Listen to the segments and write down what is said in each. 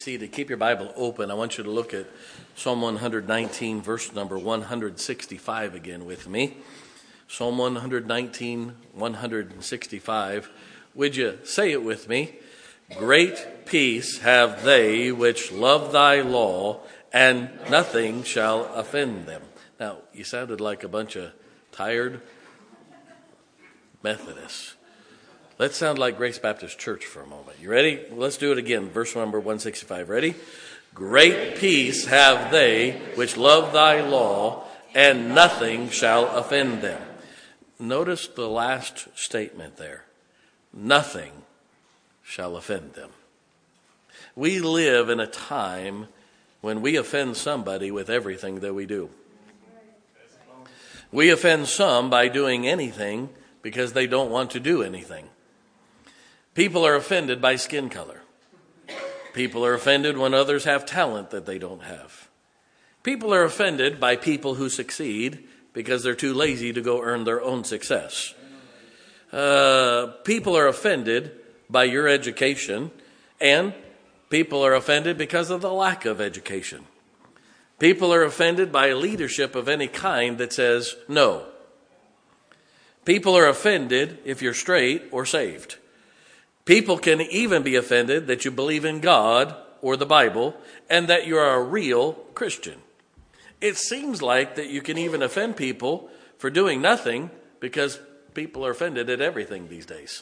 See, to keep your Bible open, I want you to look at Psalm 119, verse number 165 again with me. Psalm 119, 165. Would you say it with me? Great peace have they which love thy law, and nothing shall offend them. Now, you sounded like a bunch of tired Methodists. Let's sound like Grace Baptist Church for a moment. You ready? Let's do it again. Verse number 165. Ready? Great peace have they which love thy law, and nothing shall offend them. Notice the last statement there. Nothing shall offend them. We live in a time when we offend somebody with everything that we do. We offend some by doing anything because they don't want to do anything. People are offended by skin color. People are offended when others have talent that they don't have. People are offended by people who succeed because they're too lazy to go earn their own success. People are offended by your education, and people are offended because of the lack of education. People are offended by leadership of any kind that says no. People are offended if you're straight or saved. People can even be offended that you believe in God or the Bible and that you're a real Christian. It seems like that you can even offend people for doing nothing because people are offended at everything these days.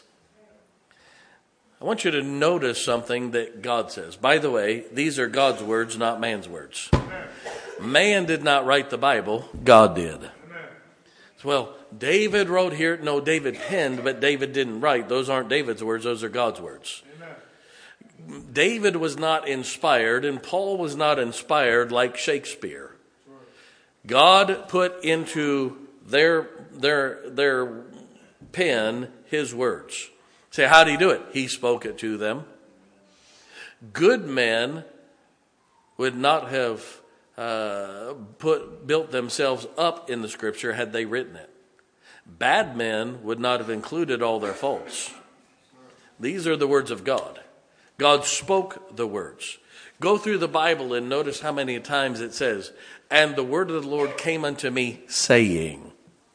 I want you to notice something that God says. By the way, these are God's words, not man's words. Man did not write the Bible. God did. Well, David wrote here. No, David penned, but David didn't write. Those aren't David's words. Those are God's words. Amen. David was not inspired, and Paul was not inspired like Shakespeare. God put into their pen his words. Say, how did he do it? He spoke it to them. Good men would not have built themselves up in the scripture had they written it. Bad men would not have included all their faults. These are the words of God. God spoke the words. Go through the Bible and notice how many times it says, and the word of the Lord came unto me saying.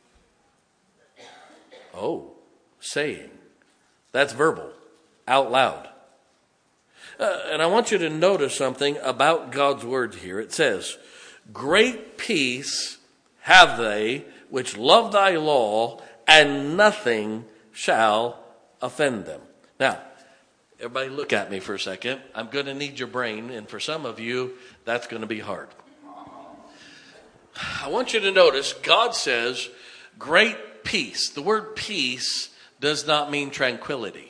Oh, saying. That's verbal, out loud. And I want you to notice something about God's words here. It says, great peace have they which love thy law, and nothing shall offend them. Now, everybody look at me for a second. I'm going to need your brain, and for some of you, that's going to be hard. I want you to notice God says, great peace. The word peace does not mean tranquility.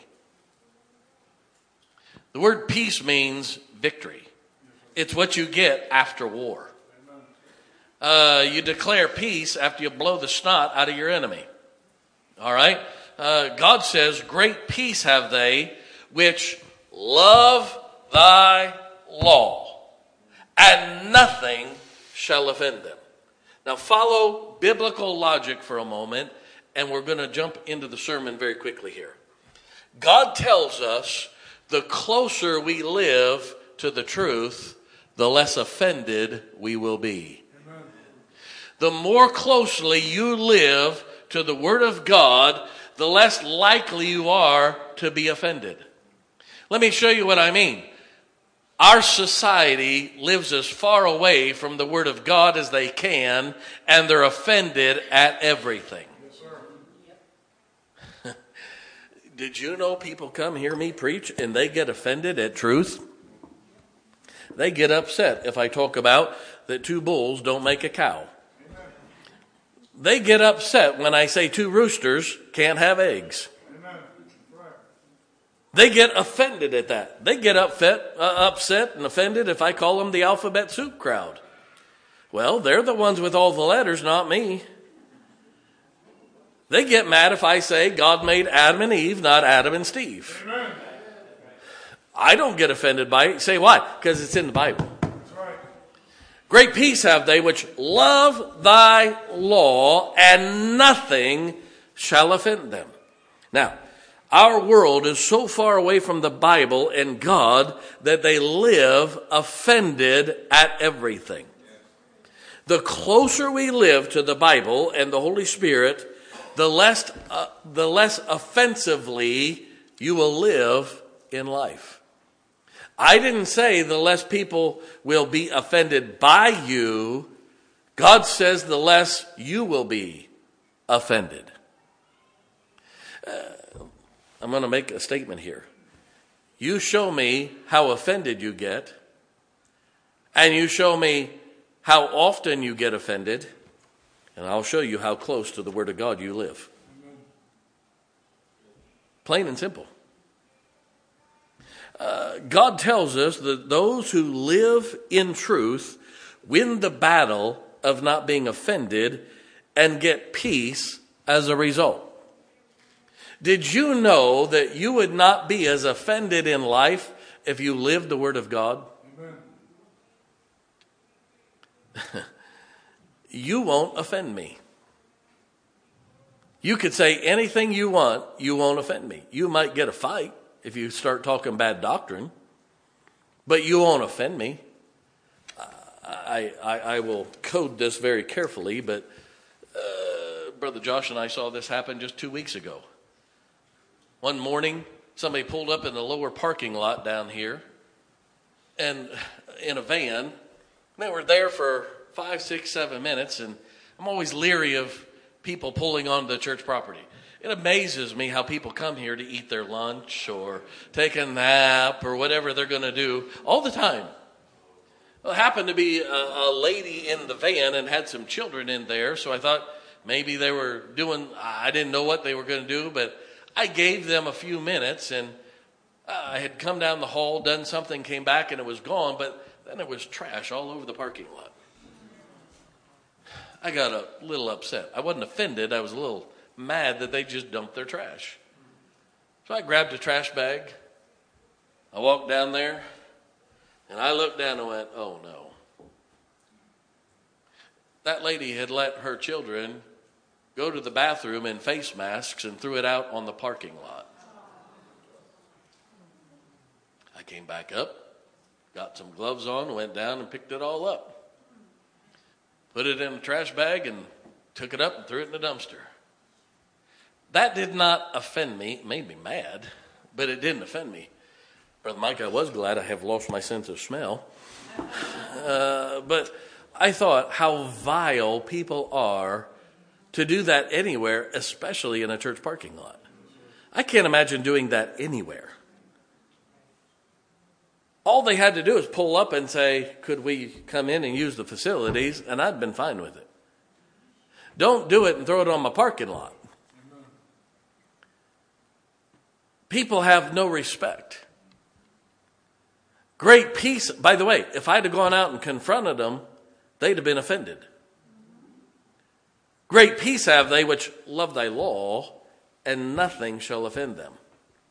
The word peace means victory. It's what you get after war. You declare peace after you blow the snot out of your enemy. All right? God says, great peace have they which love thy law, and nothing shall offend them. Now follow biblical logic for a moment, and we're going to jump into the sermon very quickly here. God tells us the closer we live to the truth, the less offended we will be. Amen. The more closely you live to the Word of God, the less likely you are to be offended. Let me show you what I mean. Our society lives as far away from the Word of God as they can, and they're offended at everything. Did you know people come hear me preach and they get offended at truth? They get upset if I talk about that two bulls don't make a cow. They get upset when I say two roosters can't have eggs. They get offended at that. They get upset and offended if I call them the alphabet soup crowd. Well, they're the ones with all the letters, not me. They get mad if I say God made Adam and Eve, not Adam and Steve. Amen. I don't get offended by it. Say why? Because it's in the Bible. That's right. Great peace have they which love thy law, and nothing shall offend them. Now, Our world is so far away from the Bible and God that they live offended at everything. The closer we live to the Bible and the Holy Spirit, the less offensively you will live in life. I didn't say the less people will be offended by you. God says the less you will be offended. I'm going to make a statement here. You show me how offended you get, and you show me how often you get offended, and I'll show you how close to the Word of God you live. Plain and simple. God tells us that those who live in truth win the battle of not being offended and get peace as a result. Did you know that you would not be as offended in life if you lived the Word of God? You won't offend me. You could say anything you want, you won't offend me. You might get a fight if you start talking bad doctrine, but you won't offend me. I will code this very carefully, but Brother Josh and I saw this happen just 2 weeks ago. One morning, somebody pulled up in the lower parking lot down here, and in a van. They were there for 5, 6, 7 minutes, and I'm always leery of people pulling onto the church property. It amazes me how people come here to eat their lunch or take a nap or whatever they're going to do all the time. Well, it happened to be a lady in the van and had some children in there, so I thought maybe they were doing, I didn't know what they were going to do, but I gave them a few minutes, and I had come down the hall, done something, came back, and it was gone, but then there was trash all over the parking lot. I got a little upset. I wasn't offended. I was a little mad that they just dumped their trash. So I grabbed a trash bag. I walked down there, and I looked down and went, oh, no. That lady had let her children go to the bathroom in face masks and threw it out on the parking lot. I came back up, got some gloves on, went down and picked it all up. Put it in a trash bag and took it up and threw it in the dumpster. That did not offend me. It made me mad, but it didn't offend me. Brother Mike, I was glad I have lost my sense of smell. But I thought how vile people are to do that anywhere, especially in a church parking lot. I can't imagine doing that anywhere. All they had to do is pull up and say, could we come in and use the facilities? And I'd been fine with it. Don't do it and throw it on my parking lot. People have no respect. Great peace. By the way, if I'd have gone out and confronted them, they'd have been offended. Great peace have they which love thy law, and nothing shall offend them.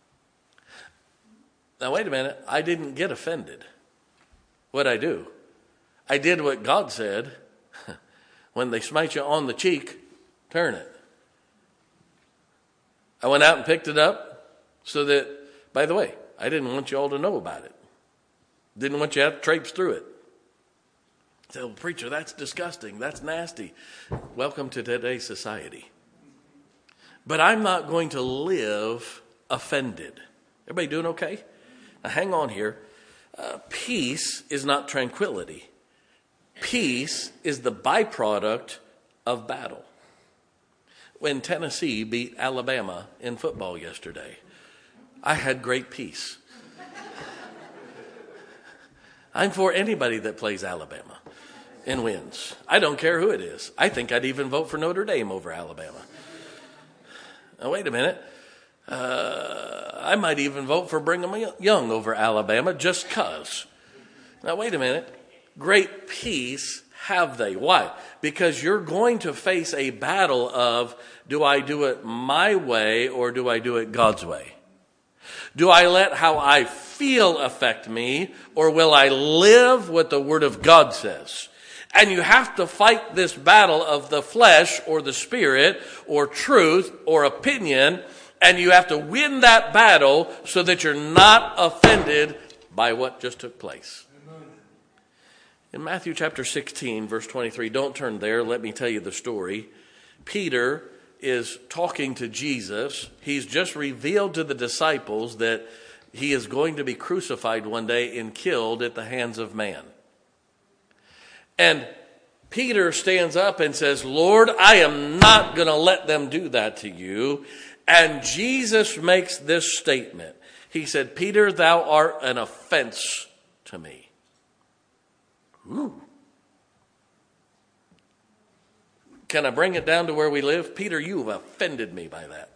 Now, wait a minute. I didn't get offended. What'd I do? I did what God said. When they smite you on the cheek, turn it. I went out and picked it up so that, by the way, I didn't want you all to know about it. Didn't want you to have to traipse through it. Say, well, preacher, that's disgusting. That's nasty. Welcome to today's society. But I'm not going to live offended. Everybody doing okay? Now, hang on here. Peace is not tranquility. Peace is the byproduct of battle. When Tennessee beat Alabama in football yesterday, I had great peace. I'm for anybody that plays Alabama and wins. I don't care who it is. I think I'd even vote for Notre Dame over Alabama. Now, wait a minute. I might even vote for Brigham Young over Alabama just because. Now, wait a minute. Great peace have they. Why? Because you're going to face a battle of, do I do it my way or do I do it God's way? Do I let how I feel affect me, or will I live what the Word of God says? And you have to fight this battle of the flesh or the spirit or truth or opinion And you have to win that battle so that you're not offended by what just took place. In Matthew chapter 16, verse 23, don't turn there. Let me tell you the story. Peter is talking to Jesus. He's just revealed to the disciples that he is going to be crucified one day and killed at the hands of man. And Peter stands up and says, Lord, I am not going to let them do that to you. And Jesus makes this statement. He said, Peter, thou art an offense to me. Ooh. Can I bring it down to where we live? Peter, you have offended me by that.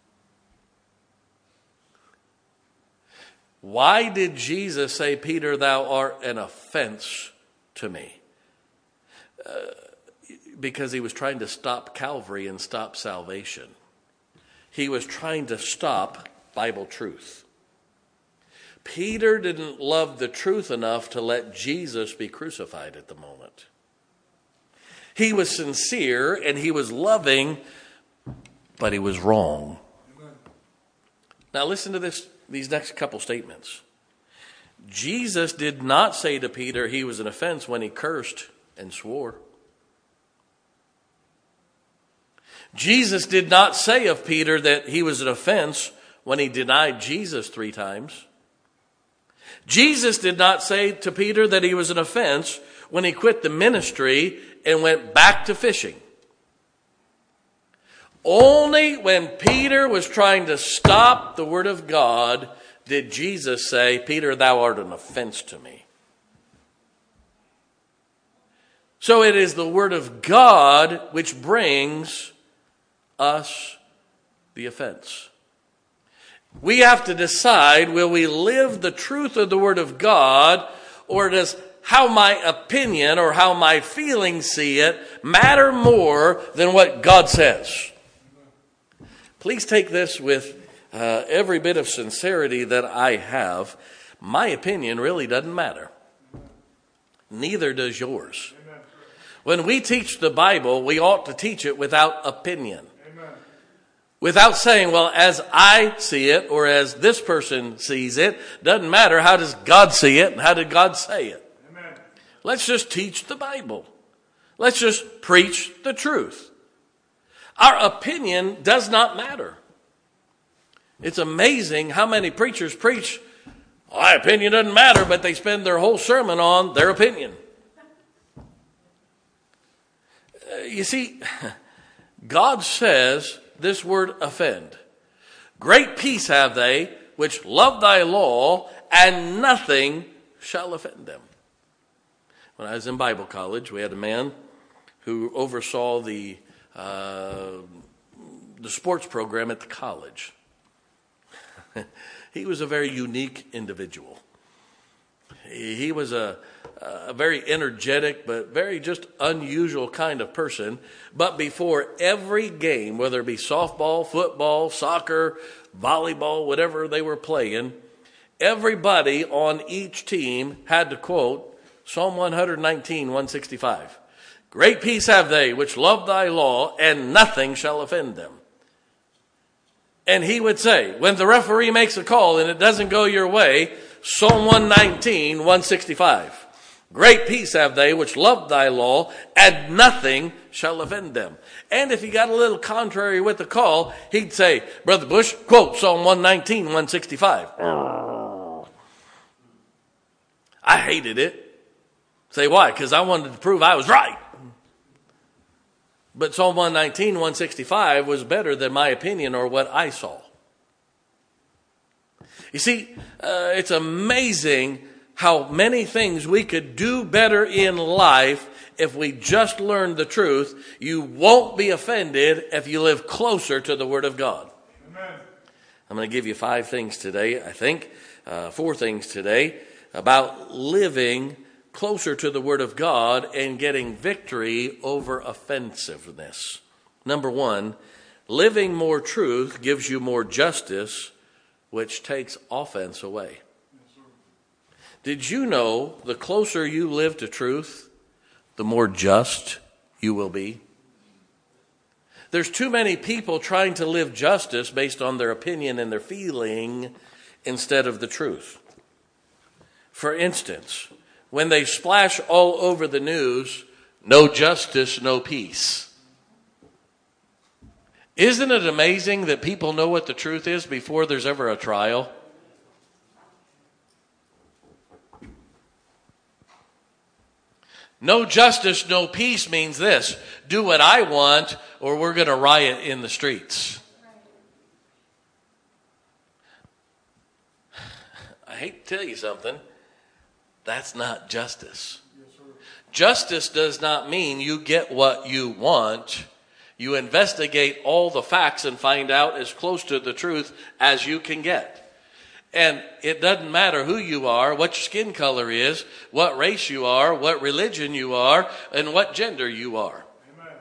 Why did Jesus say, Peter, thou art an offense to me? Because he was trying to stop Calvary and stop salvation. He was trying to stop Bible truth. Peter didn't love the truth enough to let Jesus be crucified at the moment. He was sincere and he was loving, but he was wrong. Amen. Now listen to these next couple statements. Jesus did not say to Peter he was an offense when he cursed and swore. Jesus did not say of Peter that he was an offense when he denied Jesus 3 times. Jesus did not say to Peter that he was an offense when he quit the ministry and went back to fishing. Only when Peter was trying to stop the word of God did Jesus say, Peter, thou art an offense to me. So it is the word of God which brings us the offense. We have to decide, will we live the truth of the word of God, or does how my opinion or how my feelings see it matter more than what God says? Please take this with every bit of sincerity that I have. My opinion really doesn't matter. Neither does yours. When we teach the Bible, we ought to teach it without opinion. Without saying, well, as I see it or as this person sees it, doesn't matter. How does God see it and how did God say it? Amen. Let's just teach the Bible. Let's just preach the truth. Our opinion does not matter. It's amazing how many preachers preach, my opinion doesn't matter, but they spend their whole sermon on their opinion. You see, God says this word offend. Great peace have they which love thy law, and nothing shall offend them. When I was in Bible college, we had a man who oversaw the sports program at the college. He was a very unique individual. He was a very energetic but very just unusual kind of person. But before every game, whether it be softball, football, soccer, volleyball, whatever they were playing, everybody on each team had to quote Psalm 119, 165. Great peace have they which love thy law, and nothing shall offend them. And he would say, when the referee makes a call and it doesn't go your way, Psalm 119, 165. Great peace have they which love thy law, and nothing shall offend them. And if he got a little contrary with the call, he'd say, Brother Bush, quote Psalm 119, 165. I hated it. Say, why? Because I wanted to prove I was right. But Psalm 119, 165 was better than my opinion or what I saw. You see, it's amazing how many things we could do better in life if we just learned the truth. You won't be offended if you live closer to the Word of God. Amen. I'm going to give you 5 things today, I think, 4 things today, about living closer to the Word of God and getting victory over offensiveness. Number 1, living more truth gives you more justice, which takes offense away. Did you know the closer you live to truth, the more just you will be? There's too many people trying to live justice based on their opinion and their feeling instead of the truth. For instance, when they splash all over the news, no justice, no peace. Isn't it amazing that people know what the truth is before there's ever a trial? No justice, no peace means this: do what I want or we're going to riot in the streets. I hate to tell you something. That's not justice. Justice does not mean you get what you want. You investigate all the facts and find out as close to the truth as you can get. And it doesn't matter who you are, what your skin color is, what race you are, what religion you are, and what gender you are. Amen.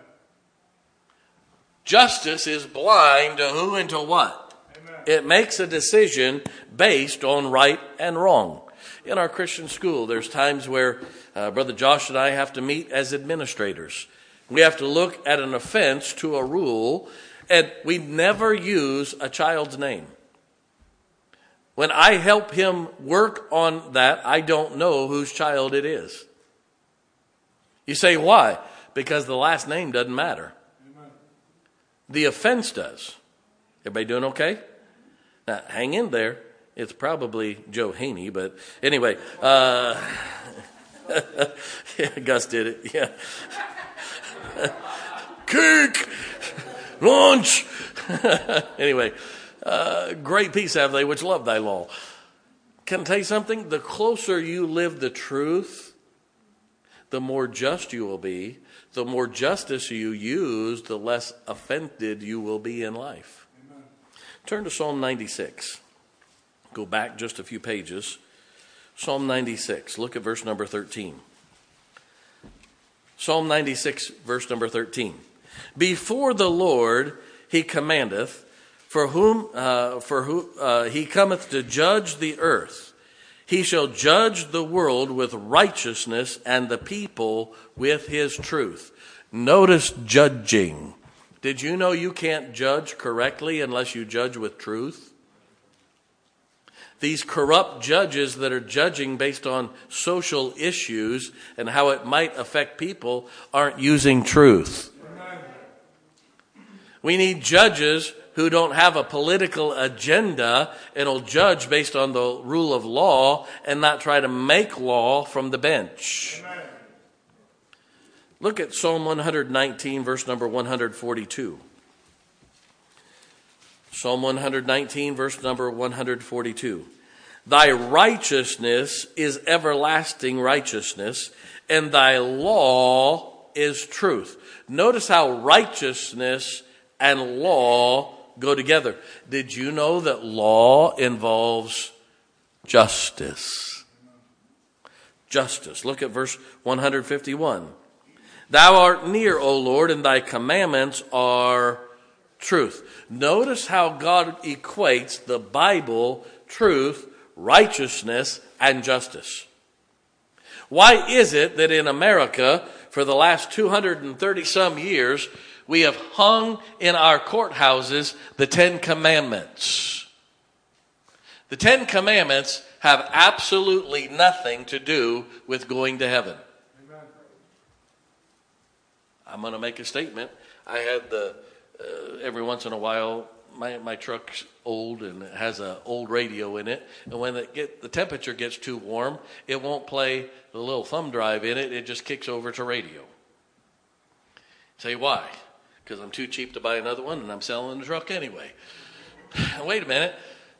Justice is blind to who and to what. Amen. It makes a decision based on right and wrong. In our Christian school, there's times where Brother Josh and I have to meet as administrators. We have to look at an offense to a rule, and we never use a child's name. When I help him work on that, I don't know whose child it is. You say, why? Because the last name doesn't matter. Amen. The offense does. Everybody doing okay? Now, hang in there. It's probably Joe Haney, but anyway. Yeah, Gus did it, yeah. Cake! Lunch! Anyway. Great peace have they which love thy law. Can I tell you something? The closer you live the truth, the more just you will be. The more justice you use, the less offended you will be in life. Amen. Turn to Psalm 96. Go back just a few pages. Psalm 96. Look at verse number 13. Psalm 96, verse number 13. Before the Lord he commandeth, for whom he cometh to judge the earth. He shall judge the world with righteousness and the people with his truth. Notice judging. Did you know you can't judge correctly unless you judge with truth? These corrupt judges that are judging based on social issues and how it might affect people aren't using truth. We need judges who don't have a political agenda and will judge based on the rule of law and not try to make law from the bench. Amen. Look at Psalm 119, verse number 142. Psalm 119, verse number 142. Thy righteousness is everlasting righteousness, and thy law is truth. Notice how righteousness and law go together. Did you know that law involves justice? Justice. Look at verse 151. Thou art near, O Lord, and thy commandments are truth. Notice how God equates the Bible, truth, righteousness, and justice. Why is it that in America, for the last 230 some years, we have hung in our courthouses the Ten Commandments? The Ten Commandments have absolutely nothing to do with going to heaven. Amen. I'm going to make a statement. I had every once in a while, my truck's old and it has an old radio in it. And when the temperature gets too warm, it won't play the little thumb drive in it. It just kicks over to radio. Say, why? Because I'm too cheap to buy another one and I'm selling the truck anyway. Wait a minute.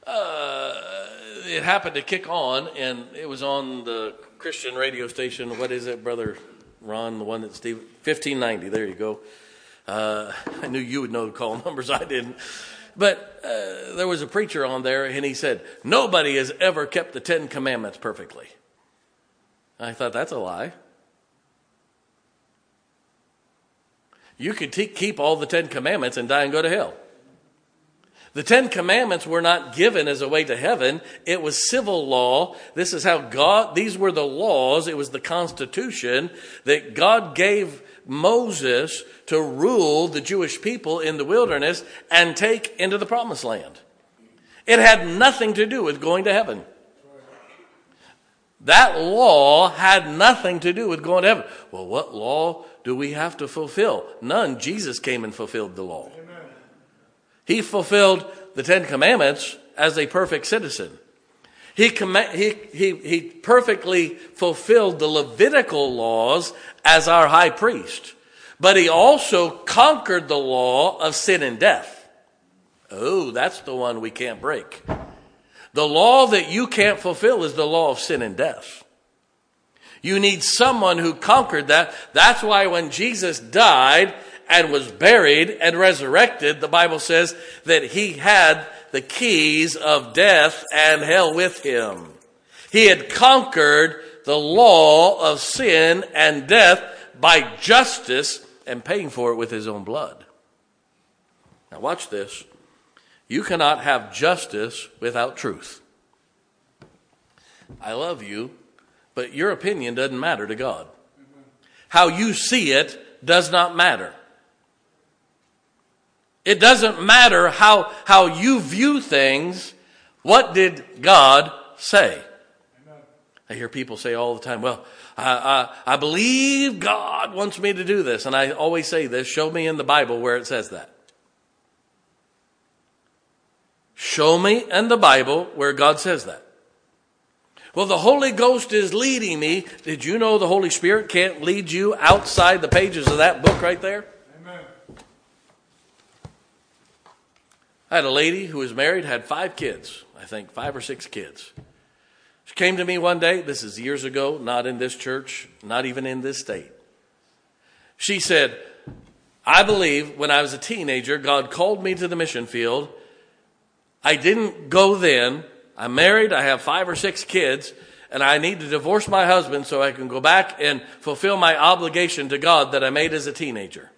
It happened to kick on, and it was on the Christian radio station. What is it, Brother Ron? The one that Steve, 1590. There you go. I knew you would know the call numbers. I didn't. But there was a preacher on there, and he said, nobody has ever kept the Ten Commandments perfectly. I thought, that's a lie. You could keep all the Ten Commandments and die and go to hell. The Ten Commandments were not given as a way to heaven. It was civil law. This is how these were the laws. It was the Constitution that God gave Moses to rule the Jewish people in the wilderness and take into the promised land. It had nothing to do with going to heaven. That law had nothing to do with going to heaven. Well, what law do we have to fulfill? None. Jesus came and fulfilled the law. He fulfilled the Ten Commandments as a perfect citizen. He perfectly fulfilled the Levitical laws as our high priest. But he also conquered the law of sin and death. Oh, that's the one we can't break. The law that you can't fulfill is the law of sin and death. You need someone who conquered that. That's why when Jesus died and was buried and resurrected, the Bible says that he had the keys of death and hell with him. He had conquered the law of sin and death by justice and paying for it with his own blood. Now watch this. You cannot have justice without truth. I love you, but your opinion doesn't matter to God. How you see it does not matter. It doesn't matter how you view things. What did God say? Amen. I hear people say all the time, well, I believe God wants me to do this. And I always say this, show me in the Bible where it says that. Show me in the Bible where God says that. Well, the Holy Ghost is leading me. Did you know the Holy Spirit can't lead you outside the pages of that book right there? Amen. I had a lady who was married, had 5 kids. I think 5 or 6 kids. She came to me one day. This is years ago, not in this church, not even in this state. She said, I believe when I was a teenager, God called me to the mission field. I didn't go then. I'm married. I have 5 or 6 kids. And I need to divorce my husband so I can go back and fulfill my obligation to God that I made as a teenager.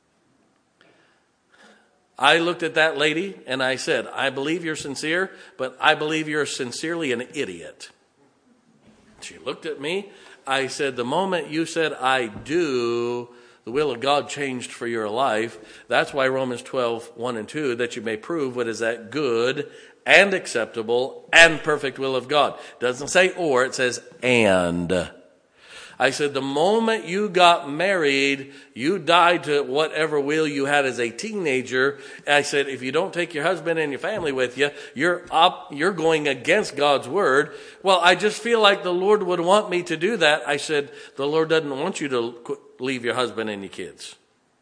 I looked at that lady and I said, I believe you're sincere, but I believe you're sincerely an idiot. She looked at me. I said, the moment you said, I do, the will of God changed for your life. That's why Romans 12, 1 and 2, that you may prove what is that good and acceptable and perfect will of God. It doesn't say or, it says and. I said, the moment you got married, you died to whatever will you had as a teenager. And I said, if you don't take your husband and your family with you, you're going against God's word. Well, I just feel like the Lord would want me to do that. I said, the Lord doesn't want you to leave your husband and your kids.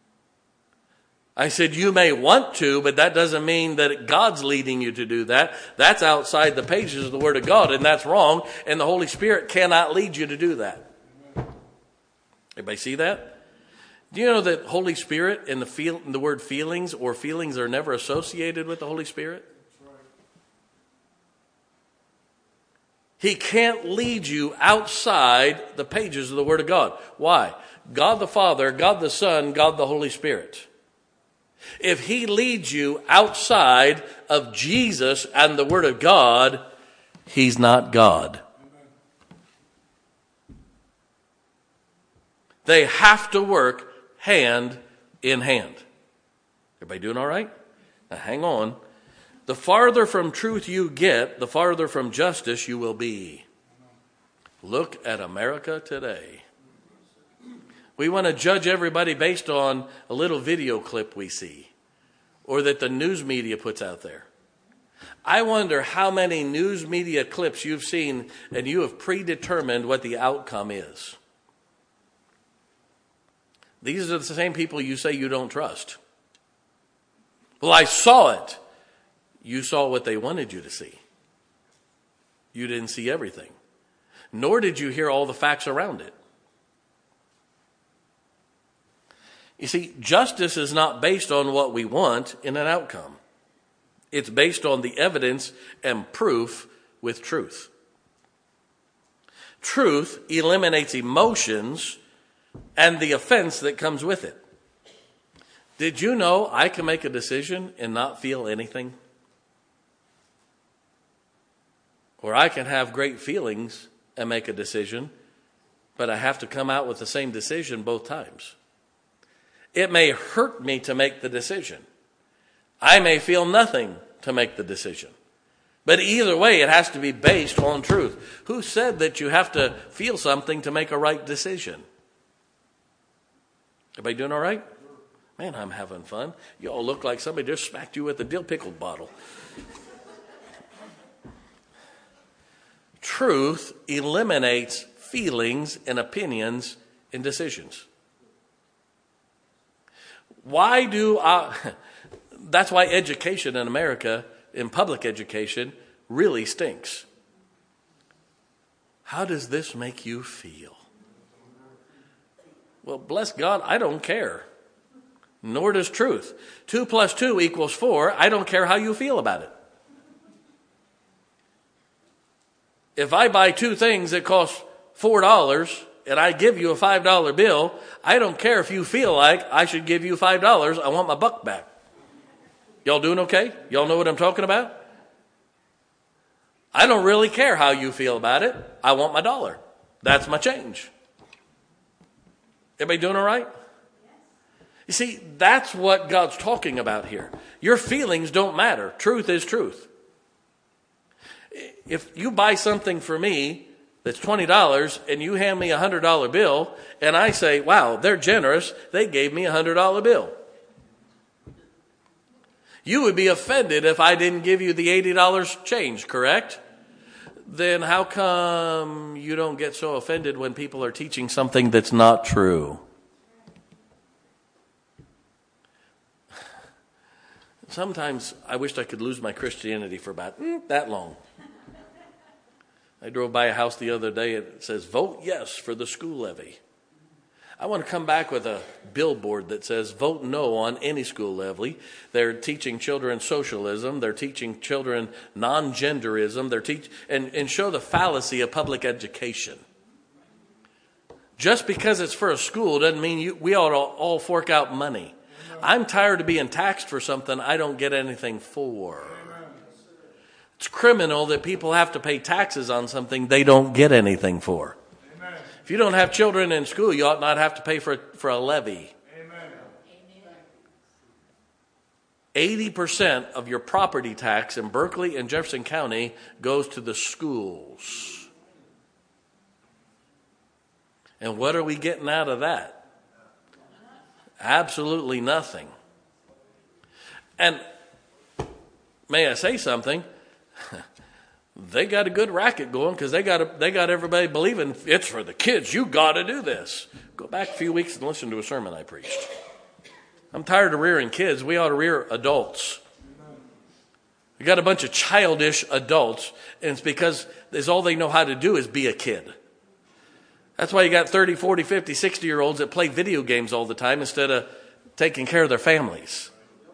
I said, you may want to, but that doesn't mean that God's leading you to do that. That's outside the pages of the Word of God, and that's wrong. And the Holy Spirit cannot lead you to do that. Everybody see that? Do you know that Holy Spirit and the word feelings or feelings are never associated with the Holy Spirit? He can't lead you outside the pages of the Word of God. Why? God the Father, God the Son, God the Holy Spirit. If he leads you outside of Jesus and the Word of God, he's not God. They have to work hand in hand. Everybody doing all right? Now hang on. The farther from truth you get, the farther from justice you will be. Look at America today. We want to judge everybody based on a little video clip we see or that the news media puts out there. I wonder how many news media clips you've seen and you have predetermined what the outcome is. These are the same people you say you don't trust. Well, I saw it. You saw what they wanted you to see. You didn't see everything. Nor did you hear all the facts around it. You see, justice is not based on what we want in an outcome. It's based on the evidence and proof with truth. Truth eliminates emotions and the offense that comes with it. Did you know I can make a decision and not feel anything? Or I can have great feelings and make a decision, but I have to come out with the same decision both times. It may hurt me to make the decision. I may feel nothing to make the decision. But either way, it has to be based on truth. Who said that you have to feel something to make a right decision? Everybody doing all right? Man, I'm having fun. You all look like somebody just smacked you with a dill pickle bottle. Truth eliminates feelings and opinions in decisions. That's why education in America, in public education, really stinks. How does this make you feel? Well, bless God, I don't care. Nor does truth. 2 + 2 = 4. I don't care how you feel about it. If I buy 2 things that cost $4 and I give you a $5 bill, I don't care if you feel like I should give you $5. I want my buck back. Y'all doing okay? Y'all know what I'm talking about? I don't really care how you feel about it. I want my dollar. That's my change. Everybody doing all right? You see, that's what God's talking about here. Your feelings don't matter. Truth is truth. If you buy something for me that's $20 and you hand me a $100 bill and I say, wow, they're generous, they gave me a $100 bill. You would be offended if I didn't give you the $80 change, correct? Then how come you don't get so offended when people are teaching something that's not true? Sometimes I wished I could lose my Christianity for about that long. I drove by a house the other day and it says, vote yes for the school levy. I want to come back with a billboard that says, vote no on any school levy. They're teaching children socialism. They're teaching children non-genderism. And show the fallacy of public education. Just because it's for a school doesn't mean we ought to all fork out money. I'm tired of being taxed for something I don't get anything for. It's criminal that people have to pay taxes on something they don't get anything for. Amen. If you don't have children in school, you ought not have to pay for a levy. Amen. 80% of your property tax in Berkeley and Jefferson County goes to the schools. And what are we getting out of that? Absolutely nothing. And may I say something? They got a good racket going because they got everybody believing it's for the kids. You got to do this. Go back a few weeks and listen to a sermon I preached. I'm tired of rearing kids. We ought to rear adults. We got a bunch of childish adults, and it's because all they know how to do is be a kid. That's why you got 30, 40, 50, 60-year-olds that play video games all the time instead of taking care of their families.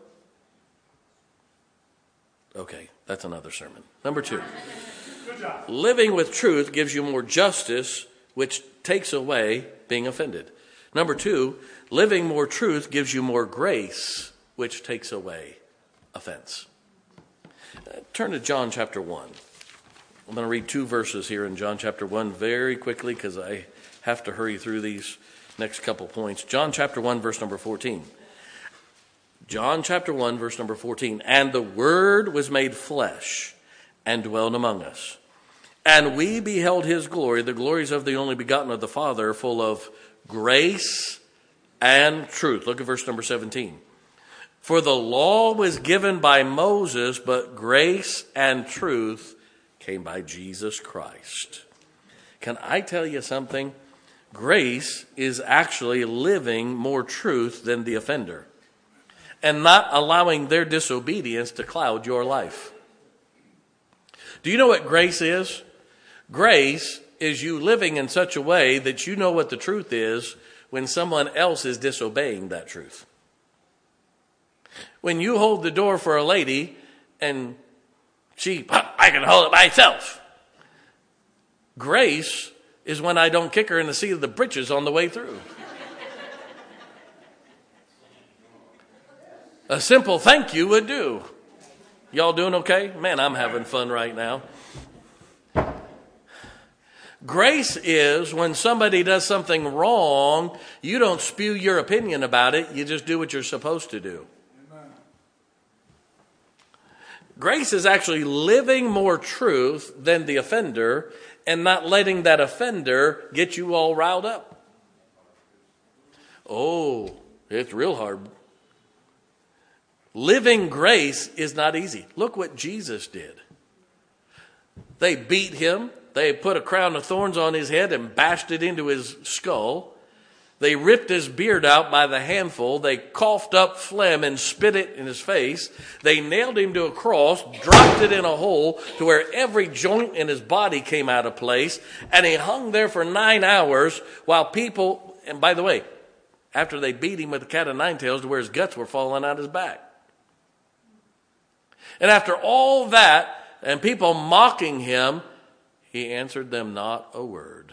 Okay, that's another sermon. Number 2. Living with truth gives you more justice, which takes away being offended. Number 2, living more truth gives you more grace, which takes away offense. Turn to John chapter 1. I'm going to read 2 verses here in John chapter 1 very quickly because I have to hurry through these next couple points. John chapter 1, verse number 14. John chapter 1, verse number 14. And the Word was made flesh and dwelt among us. And we beheld his glory, the glories of the only begotten of the Father, full of grace and truth. Look at verse number 17. For the law was given by Moses, but grace and truth came by Jesus Christ. Can I tell you something? Grace is actually living more truth than the offender and not allowing their disobedience to cloud your life. Do you know what grace is? Grace is you living in such a way that you know what the truth is when someone else is disobeying that truth. When you hold the door for a lady and I can hold it myself. Grace is when I don't kick her in the seat of the britches on the way through. A simple thank you would do. Y'all doing okay? Man, I'm having fun right now. Grace is when somebody does something wrong, you don't spew your opinion about it. You just do what you're supposed to do. Amen. Grace is actually living more truth than the offender and not letting that offender get you all riled up. Oh, it's real hard. Living grace is not easy. Look what Jesus did. They beat him. They put a crown of thorns on his head and bashed it into his skull. They ripped his beard out by the handful. They coughed up phlegm and spit it in his face. They nailed him to a cross, dropped it in a hole to where every joint in his body came out of place. And he hung there for 9 hours while people, and by the way, after they beat him with the cat of nine tails to where his guts were falling out his back. And after all that, and people mocking him, he answered them not a word.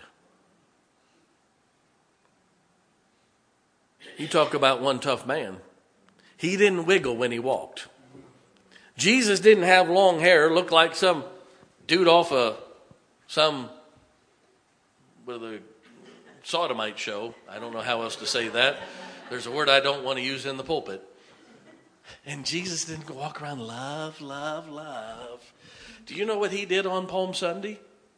You talk about one tough man. He didn't wiggle when he walked. Jesus didn't have long hair, looked like some dude off some with a sodomite show. I don't know how else to say that. There's a word I don't want to use in the pulpit. And Jesus didn't walk around love, love, love. Do you know what he did on Palm Sunday?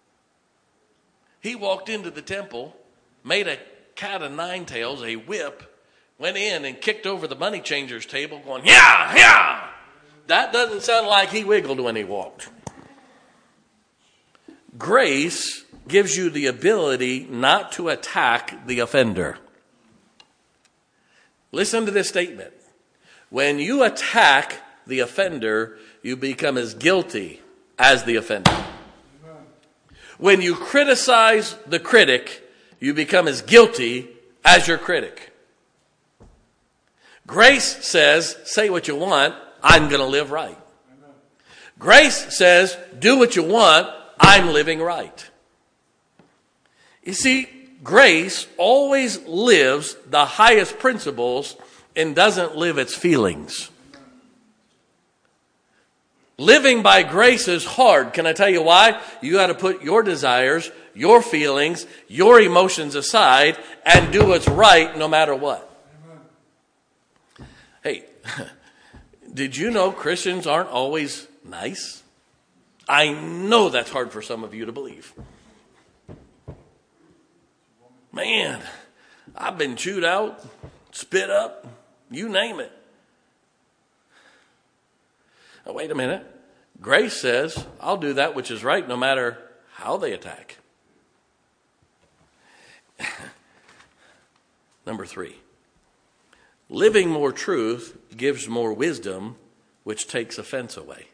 He walked into the temple, made a cat of nine tails, a whip, went in and kicked over the money changers table going, yeah, yeah. That doesn't sound like he wiggled when he walked. Grace gives you the ability not to attack the offender. Listen to this statement. When you attack the offender, you become as guilty as the offender. When you criticize the critic, you become as guilty as your critic. Grace says, say what you want, I'm going to live right. Grace says, do what you want, I'm living right. You see, grace always lives the highest principles and doesn't live its feelings. Living by grace is hard. Can I tell you why? You got to put your desires, your feelings, your emotions aside and do what's right no matter what. Amen. Hey, did you know Christians aren't always nice? I know that's hard for some of you to believe. Man, I've been chewed out, spit up, you name it. Now, wait a minute. Grace says, I'll do that which is right no matter how they attack. Number 3. Living more truth gives more wisdom, which takes offense away.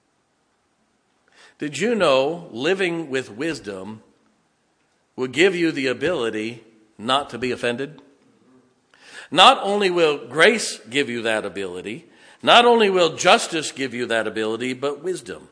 Did you know living with wisdom will give you the ability not to be offended? Not only will grace give you that ability, not only will justice give you that ability, but wisdom.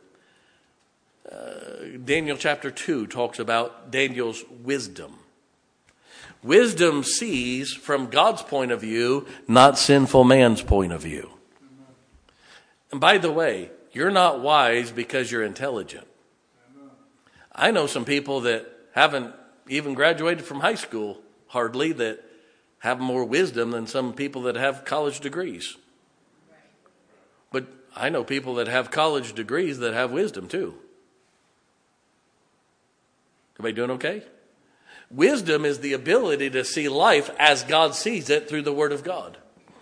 Daniel chapter 2 talks about Daniel's wisdom. Wisdom sees from God's point of view, not sinful man's point of view. And by the way, you're not wise because you're intelligent. I know some people that haven't even graduated from high school, hardly, that have more wisdom than some people that have college degrees. But I know people that have college degrees that have wisdom too. Everybody doing okay? Wisdom is the ability to see life as God sees it through the Word of God.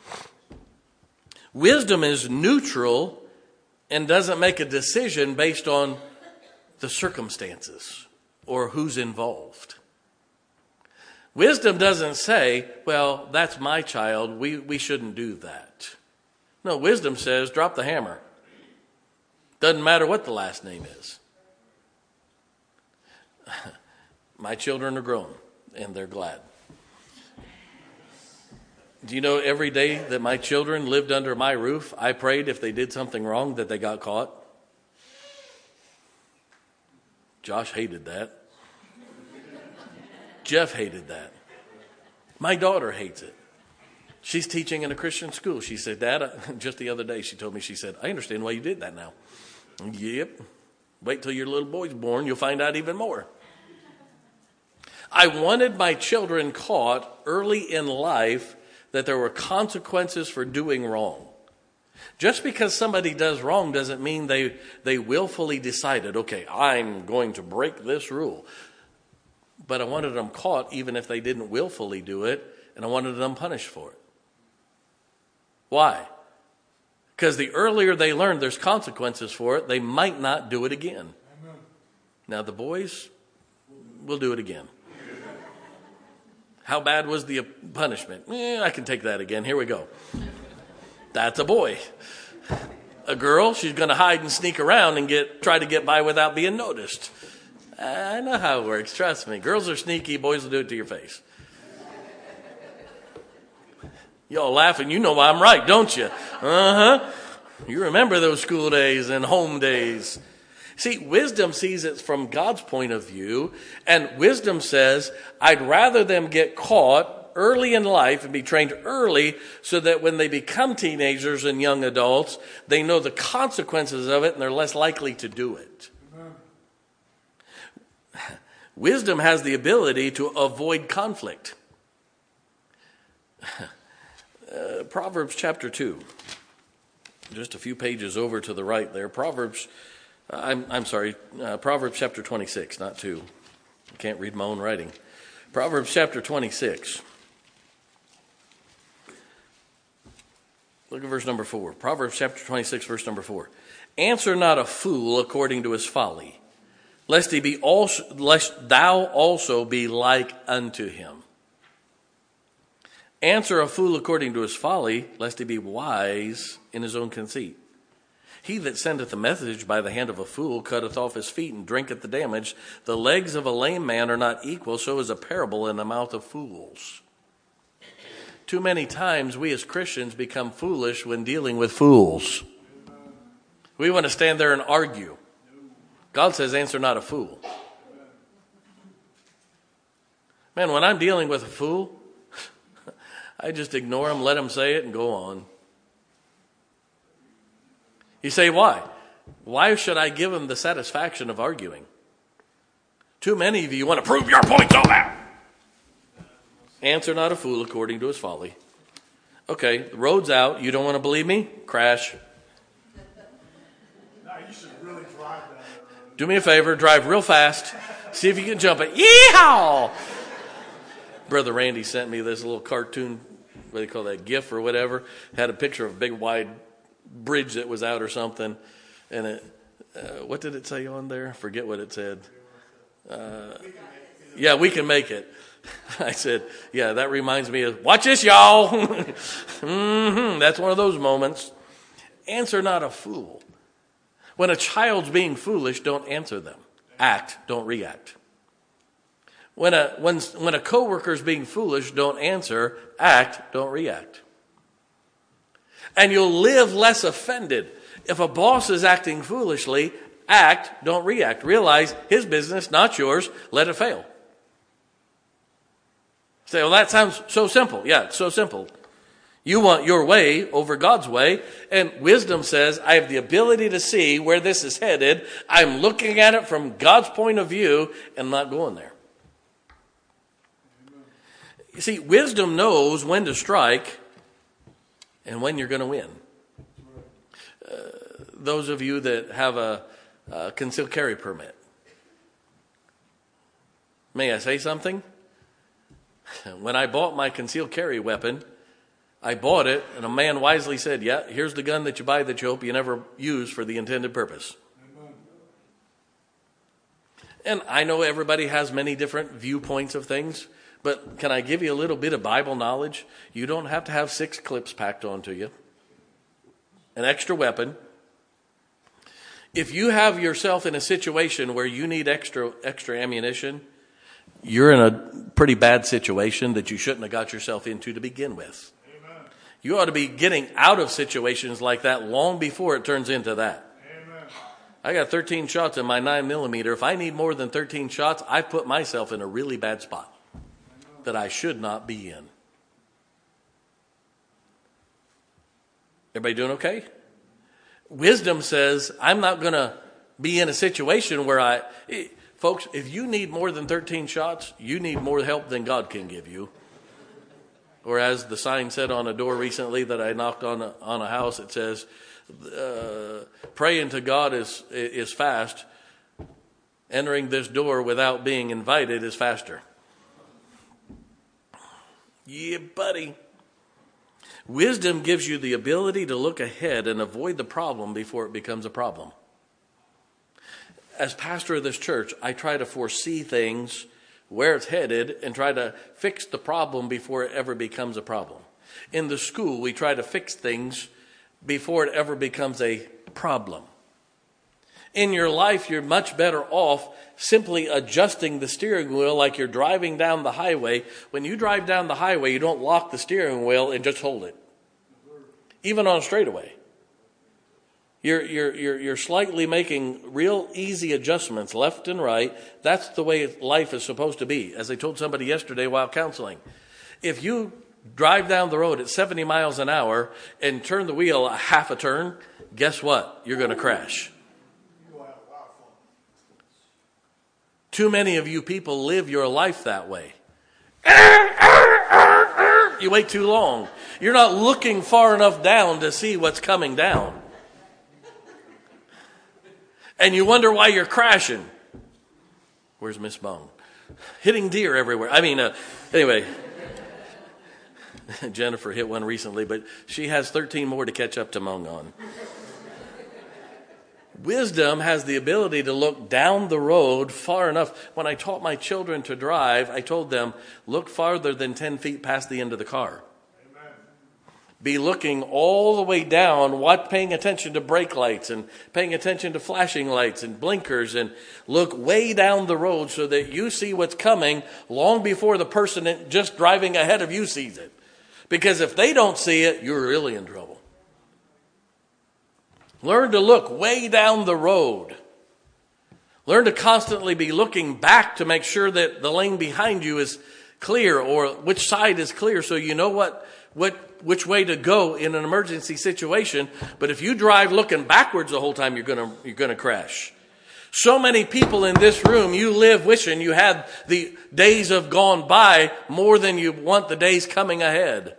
Wisdom is neutral and doesn't make a decision based on the circumstances or who's involved. Wisdom doesn't say, well, that's my child, we shouldn't do that. No, wisdom says, drop the hammer. Doesn't matter what the last name is. My children are grown, and they're glad. Do you know every day that my children lived under my roof, I prayed if they did something wrong that they got caught? Josh hated that. Jeff hated that. My daughter hates it. She's teaching in a Christian school. She said, Dad, just the other day she told me, she said, I understand why you did that now. Yep. Wait till your little boy's born, you'll find out even more. I wanted my children caught early in life that there were consequences for doing wrong. Just because somebody does wrong doesn't mean they willfully decided, okay, I'm going to break this rule. But I wanted them caught even if they didn't willfully do it, and I wanted them punished for it. Why? Because the earlier they learn there's consequences for it, they might not do it again. Amen. Now the boys will do it again. How bad was the punishment? I can take that again. Here we go. That's a boy. A girl, she's going to hide and sneak around and try to get by without being noticed. I know how it works. Trust me. Girls are sneaky. Boys will do it to your face. Y'all laughing. You know why I'm right, don't you? Uh-huh. You remember those school days and home days. See, wisdom sees it from God's point of view, and wisdom says, I'd rather them get caught early in life and be trained early so that when they become teenagers and young adults, they know the consequences of it and they're less likely to do it. Amen. Wisdom has the ability to avoid conflict. Proverbs chapter 2. Just a few pages over to the right there. Proverbs chapter 26, not 2. I can't read my own writing. Proverbs chapter 26. Look at verse number 4. Proverbs chapter 26, verse number 4. Answer not a fool according to his folly, lest thou also be like unto him. Answer a fool according to his folly, lest he be wise in his own conceit. He that sendeth a message by the hand of a fool cutteth off his feet and drinketh the damage. The legs of a lame man are not equal, so is a parable in the mouth of fools. Too many times we as Christians become foolish when dealing with fools. We want to stand there and argue. God says, answer not a fool. Man, when I'm dealing with a fool, I just ignore him, let him say it, and go on. You say, why? Why should I give him the satisfaction of arguing? Too many of you want to prove your point so bad. Answer not a fool according to his folly. Okay, the road's out. You don't want to believe me? Crash. No, you should really drive down that road. Do me a favor, drive real fast. See if you can jump it. Yeehaw! Brother Randy sent me this little cartoon, what do they call that, GIF or whatever. Had a picture of a big wide bridge that was out or something. And it, what did it say on there? I forget what it said. Yeah, we can make it. I said, yeah, that reminds me of, watch this, y'all. That's one of those moments. Answer not a fool. When a child's being foolish, don't answer them. Act, don't react. When a coworker's being foolish, don't answer. Act, don't react. And you'll live less offended. If a boss is acting foolishly, act, don't react. Realize his business, not yours. Let it fail. Say, well, that sounds so simple. Yeah, it's so simple. You want your way over God's way, and wisdom says, I have the ability to see where this is headed. I'm looking at it from God's point of view and not going there. You see, wisdom knows when to strike and when you're going to win. Those of you that have a concealed carry permit, may I say something? When I bought my concealed carry weapon, I bought it, and a man wisely said, yeah, here's the gun that you buy that you hope you never use for the intended purpose. Amen. And I know everybody has many different viewpoints of things, but can I give you a little bit of Bible knowledge? You don't have to have 6 clips packed onto you. An extra weapon. If you have yourself in a situation where you need extra ammunition, you're in a pretty bad situation that you shouldn't have got yourself into to begin with. Amen. You ought to be getting out of situations like that long before it turns into that. Amen. I got 13 shots in my 9mm. If I need more than 13 shots, I put myself in a really bad spot that I should not be in. Everybody doing okay? Wisdom says, I'm not going to be in a situation where Folks, if you need more than 13 shots, you need more help than God can give you. Or as the sign said on a door recently that I knocked on a house, it says, praying to God is fast. Entering this door without being invited is faster. Yeah, buddy. Wisdom gives you the ability to look ahead and avoid the problem before it becomes a problem. As pastor of this church, I try to foresee things, where it's headed, and try to fix the problem before it ever becomes a problem. In the school, we try to fix things before it ever becomes a problem. In your life, you're much better off simply adjusting the steering wheel like you're driving down the highway. When you drive down the highway, you don't lock the steering wheel and just hold it. Even on a straightaway. You're slightly making real easy adjustments left and right. That's the way life is supposed to be. As I told somebody yesterday while counseling, if you drive down the road at 70 miles an hour and turn the wheel a half a turn, guess what? You're going to crash. Too many of you people live your life that way. You wait too long. You're not looking far enough down to see what's coming down. And you wonder why you're crashing. Where's Miss Bone? Hitting deer everywhere. Anyway. Jennifer hit one recently, but she has 13 more to catch up to Mong on. Wisdom has the ability to look down the road far enough. When I taught my children to drive, I told them, look farther than 10 feet past the end of the car. Be looking all the way down, paying attention to brake lights and paying attention to flashing lights and blinkers, and look way down the road so that you see what's coming long before the person just driving ahead of you sees it. Because if they don't see it, you're really in trouble. Learn to look way down the road. Learn to constantly be looking back to make sure that the lane behind you is clear, or which side is clear, so you know which way to go in an emergency situation. But if you drive looking backwards the whole time, you're gonna crash. So many people in this room, you live wishing you had the days of gone by more than you want the days coming ahead.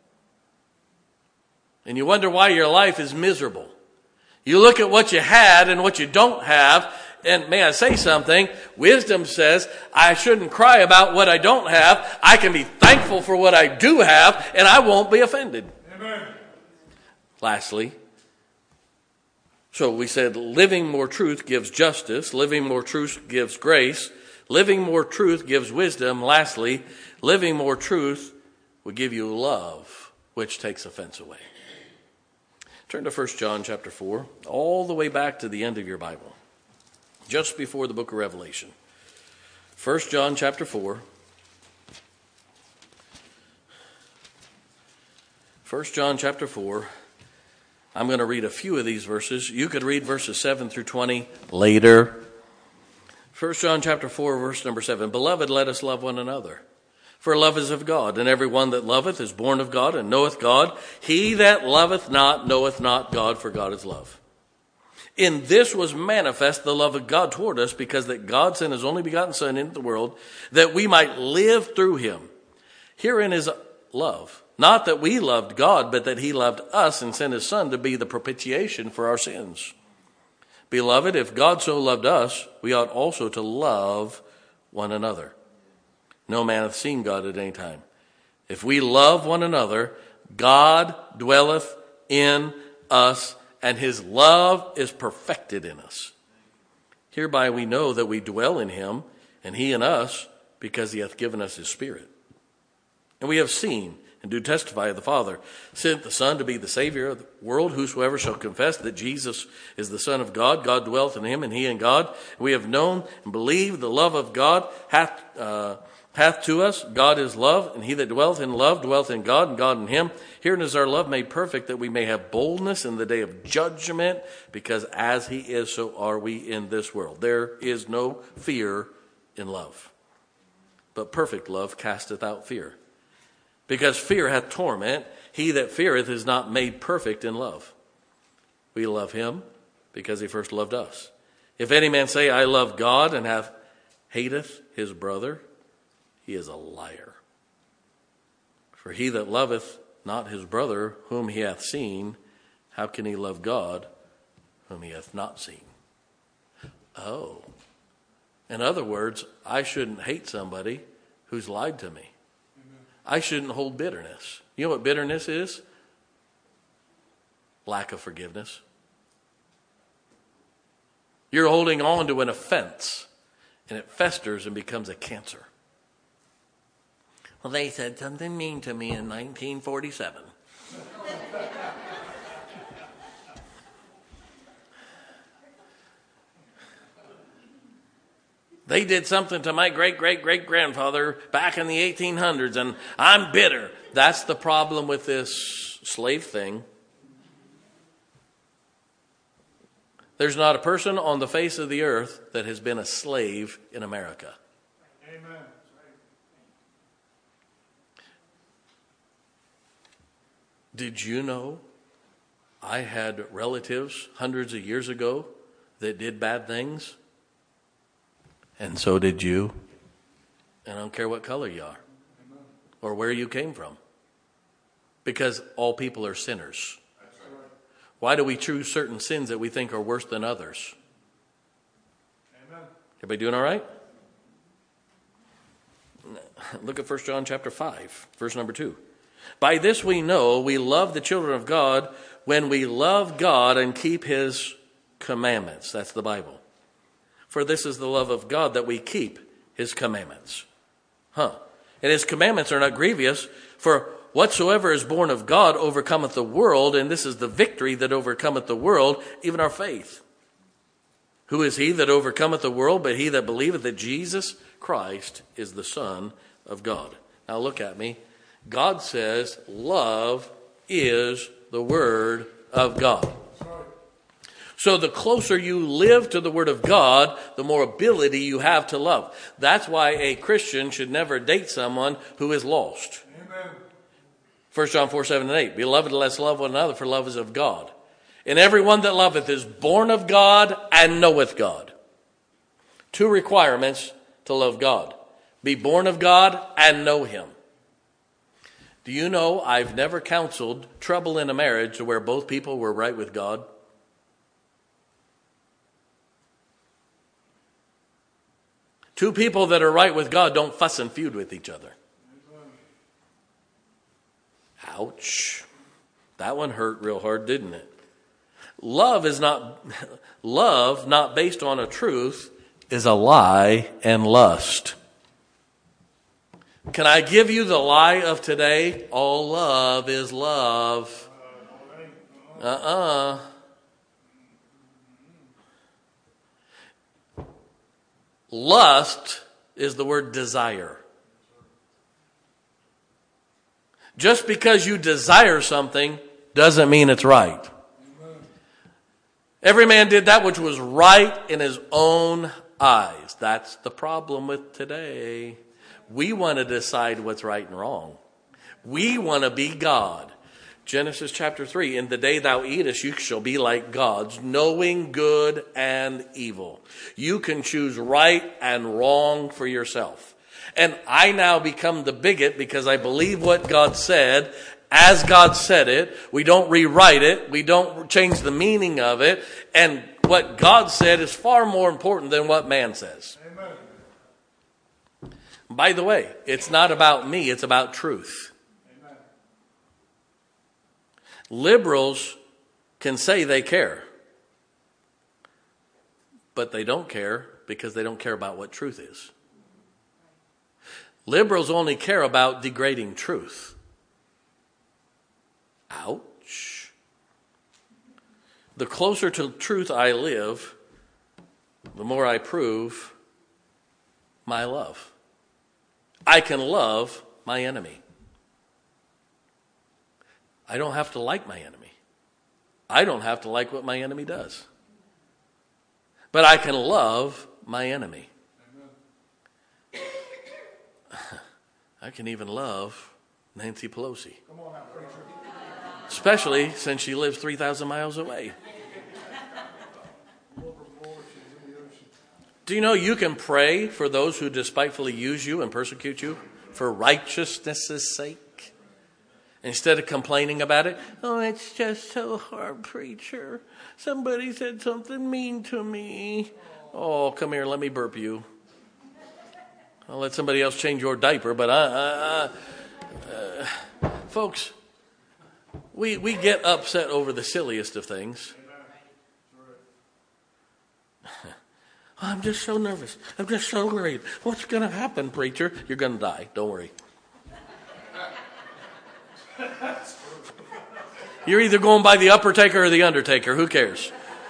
And you wonder why your life is miserable. You look at what you had and what you don't have, and may I say something? Wisdom says I shouldn't cry about what I don't have. I can be thankful for what I do have, and I won't be offended. Amen. Lastly, so we said living more truth gives justice. Living more truth gives grace. Living more truth gives wisdom. Lastly, living more truth will give you love, which takes offense away. Turn to 1 John chapter 4, all the way back to the end of your Bible, just before the book of Revelation. 1 John chapter 4. 1 John chapter 4. I'm going to read a few of these verses. You could read verses 7 through 20 later. 1 John chapter 4, verse number 7. Beloved, let us love one another. For love is of God, and every one that loveth is born of God and knoweth God. He that loveth not knoweth not God, for God is love. In this was manifest the love of God toward us, because that God sent his only begotten Son into the world, that we might live through him. Herein is love. Not that we loved God, but that he loved us and sent his Son to be the propitiation for our sins. Beloved, if God so loved us, we ought also to love one another. No man hath seen God at any time. If we love one another, God dwelleth in us, and his love is perfected in us. Hereby we know that we dwell in him, and he in us, because he hath given us his Spirit. And we have seen and do testify of the Father sent the Son to be the Savior of the world. Whosoever shall confess that Jesus is the Son of God, God dwelleth in him, and he in God. We have known and believed the love of God hath to us. God is love, and he that dwelleth in love dwelleth in God, and God in him. Herein is our love made perfect, that we may have boldness in the day of judgment, because as he is, so are we in this world. There is no fear in love, but perfect love casteth out fear. Because fear hath torment. He that feareth is not made perfect in love. We love him because he first loved us. If any man say, I love God, and hath hateth his brother, he is a liar. For he that loveth not his brother whom he hath seen, how can he love God whom he hath not seen? Oh. In other words, I shouldn't hate somebody who's lied to me. I shouldn't hold bitterness. You know what bitterness is? Lack of forgiveness. You're holding on to an offense, and it festers and becomes a cancer. Well, they said something mean to me in 1947. They did something to my great-great-great-grandfather back in the 1800s, and I'm bitter. That's the problem with this slave thing. There's not a person on the face of the earth that has been a slave in America. Amen. Did you know I had relatives hundreds of years ago that did bad things? And so did you. And I don't care what color you are or where you came from. Because all people are sinners. Why do we choose certain sins that we think are worse than others? Amen. Everybody doing all right? Look at 1 John chapter 5, verse number 2. By this we know we love the children of God when we love God and keep his commandments. That's the Bible. For this is the love of God, that we keep his commandments. And his commandments are not grievous, for whatsoever is born of God overcometh the world, and this is the victory that overcometh the world, even our faith. Who is he that overcometh the world, but he that believeth that Jesus Christ is the Son of God? Now look at me. God says love is the Word of God. So the closer you live to the Word of God, the more ability you have to love. That's why a Christian should never date someone who is lost. Amen. 1 John 4, 7 and 8. Beloved, let's love one another, for love is of God. And everyone that loveth is born of God and knoweth God. 2 requirements to love God. Be born of God and know him. Do you know I've never counseled trouble in a marriage to where both people were right with God? Two people that are right with God don't fuss and feud with each other. Ouch. That one hurt real hard, didn't it? Love not based on a truth is a lie and lust. Can I give you the lie of today? All love is love. Lust is the word desire. Just because you desire something doesn't mean it's right. Every man did that which was right in his own eyes. That's the problem with today. We want to decide what's right and wrong. We want to be God. Genesis chapter 3, in the day thou eatest, you shall be like gods, knowing good and evil. You can choose right and wrong for yourself. And I now become the bigot because I believe what God said as God said it. We don't rewrite it. We don't change the meaning of it. And what God said is far more important than what man says. Amen. By the way, it's not about me. It's about truth. Amen. Liberals can say they care, but they don't care because they don't care about what truth is. Liberals only care about degrading truth. Ouch. The closer to truth I live, the more I prove my love. I can love my enemy. I don't have to like my enemy. I don't have to like what my enemy does. But I can love my enemy. I can even love Nancy Pelosi. Come on now, preacher. Especially since she lives 3,000 miles away. Do you know you can pray for those who despitefully use you and persecute you for righteousness' sake? Instead of complaining about it, oh, it's just so hard, preacher. Somebody said something mean to me. Oh, come here, let me burp you. I'll let somebody else change your diaper, but folks, we get upset over the silliest of things. I'm just so nervous. I'm just so worried. What's going to happen, preacher? You're going to die. Don't worry. You're either going by the upper taker or the undertaker. Who cares?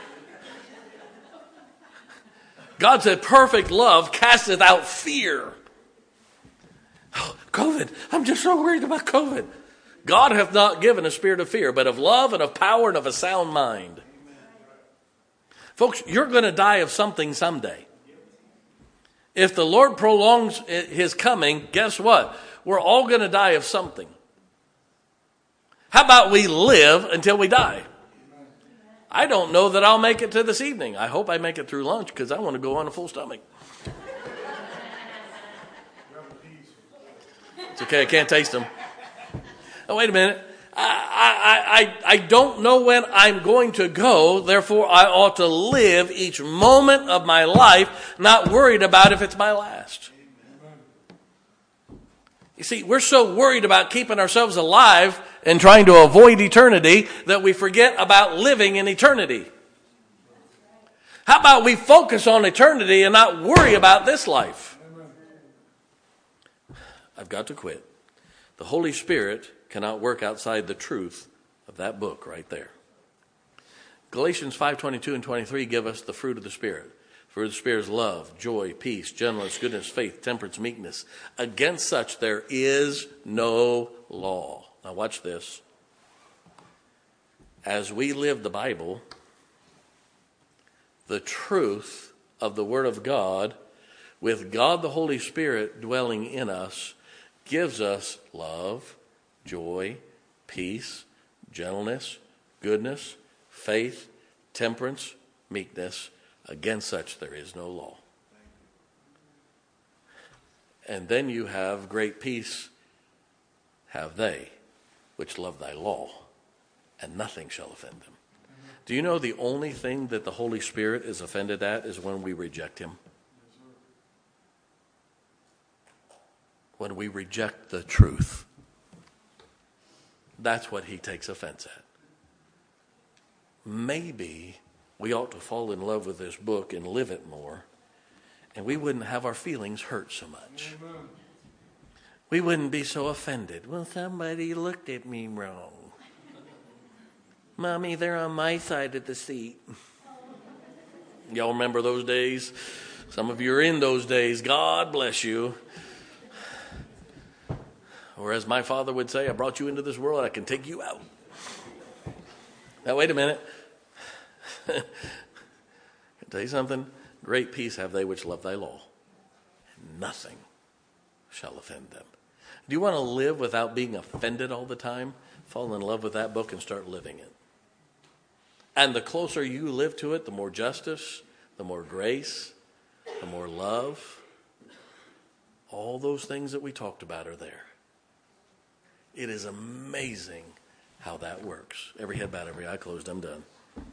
God said, perfect love casteth out fear. Oh, COVID. I'm just so worried about COVID. God hath not given a spirit of fear, but of love and of power and of a sound mind. Folks, you're going to die of something someday. If the Lord prolongs his coming, guess what? We're all going to die of something. How about we live until we die? I don't know that I'll make it to this evening. I hope I make it through lunch because I want to go on a full stomach. It's okay, I can't taste them. Oh, wait a minute. I don't know when I'm going to go, therefore I ought to live each moment of my life not worried about if it's my last. You see, we're so worried about keeping ourselves alive and trying to avoid eternity that we forget about living in eternity. How about we focus on eternity and not worry about this life? I've got to quit. The Holy Spirit cannot work outside the truth of that book right there. Galatians 5:22 and 23 give us the fruit of the Spirit. Fruit of the Spirit is love, joy, peace, gentleness, goodness, faith, temperance, meekness. Against such there is no law. Now watch this. As we live the Bible, the truth of the Word of God, with God the Holy Spirit dwelling in us, gives us love, joy, peace, gentleness, goodness, faith, temperance, meekness. Against such there is no law. And then you have great peace, have they, which love thy law, and nothing shall offend them. Do you know the only thing that the Holy Spirit is offended at is when we reject him? When we reject the truth. That's what he takes offense at. Maybe we ought to fall in love with this book and live it more, and we wouldn't have our feelings hurt so much. Amen. We wouldn't be so offended. Well, somebody looked at me wrong. Mommy, they're on my side of the seat. Y'all remember those days? Some of you are in those days. God bless you. Or as my father would say, I brought you into this world, I can take you out. Now, wait a minute. Can I tell you something? Great peace have they which love thy law. Nothing shall offend them. Do you want to live without being offended all the time? Fall in love with that book and start living it. And the closer you live to it, the more justice, the more grace, the more love. All those things that we talked about are there. It is amazing how that works. Every head bowed, every eye closed, I'm done.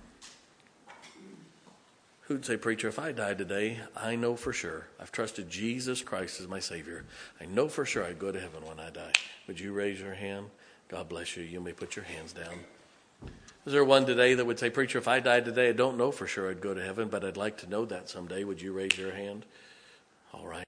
Who'd say, preacher, if I died today, I know for sure, I've trusted Jesus Christ as my Savior. I know for sure I'd go to heaven when I die. Would you raise your hand? God bless you. You may put your hands down. Is there one today that would say, preacher, if I died today, I don't know for sure I'd go to heaven, but I'd like to know that someday. Would you raise your hand? All right.